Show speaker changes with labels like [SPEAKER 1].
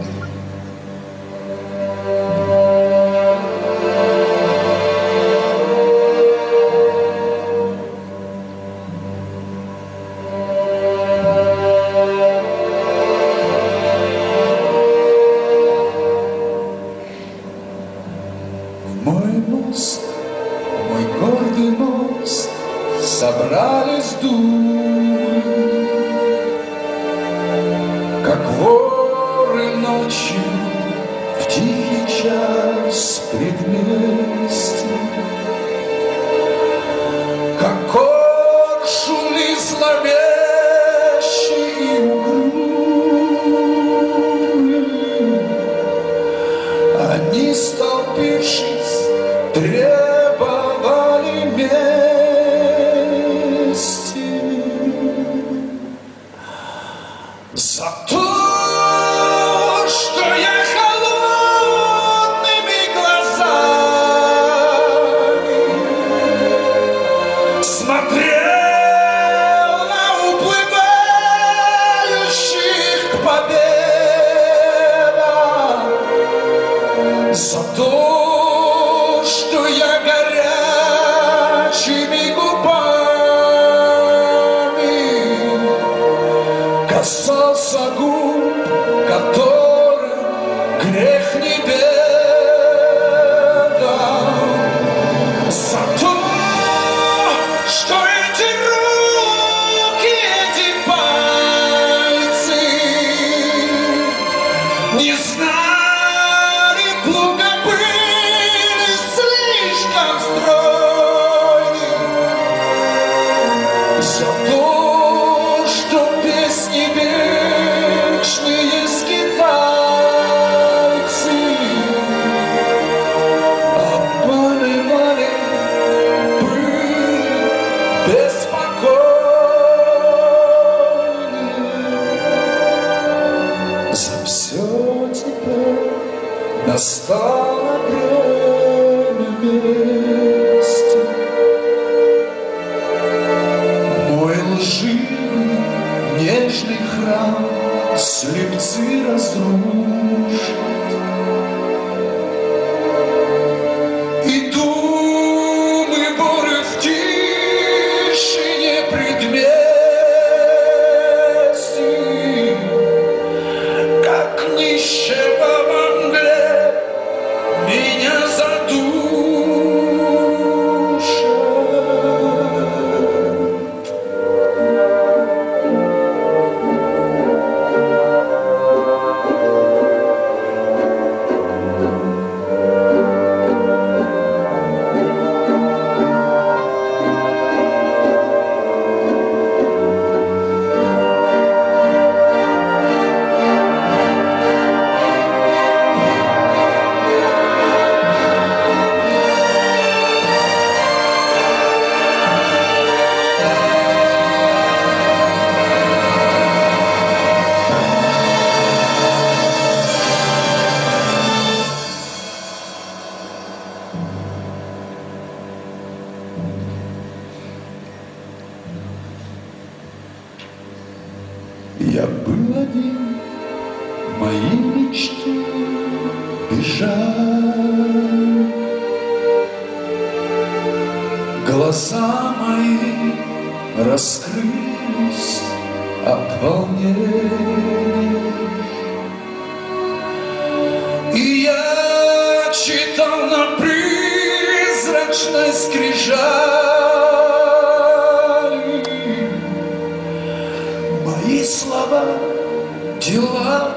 [SPEAKER 1] Мой гордый мост, собрались дуры, как воры ночью в тихий час предместья, как коршуны зловещие и угрюмые, они, столпившись, требовали мести за то, что я холодными глазами смотрел на уплывающих к победам, за то, что я горячими губами касался губ, которым грех не бедал, за то, что эти руки, эти пальцы не знали плуга, за то, что песни вечные скитальцы обманывали, были беспокойны. За все теперь настало время мести. Лживый, нежный храм слепцы разрушат, и думы буры в тишине предместий, как нищего во мгле, меня задушат. Я был один, мои мечты бежали, глаза мои раскрылись от волнения, и я читал на призрачной скрижали мои слова, дела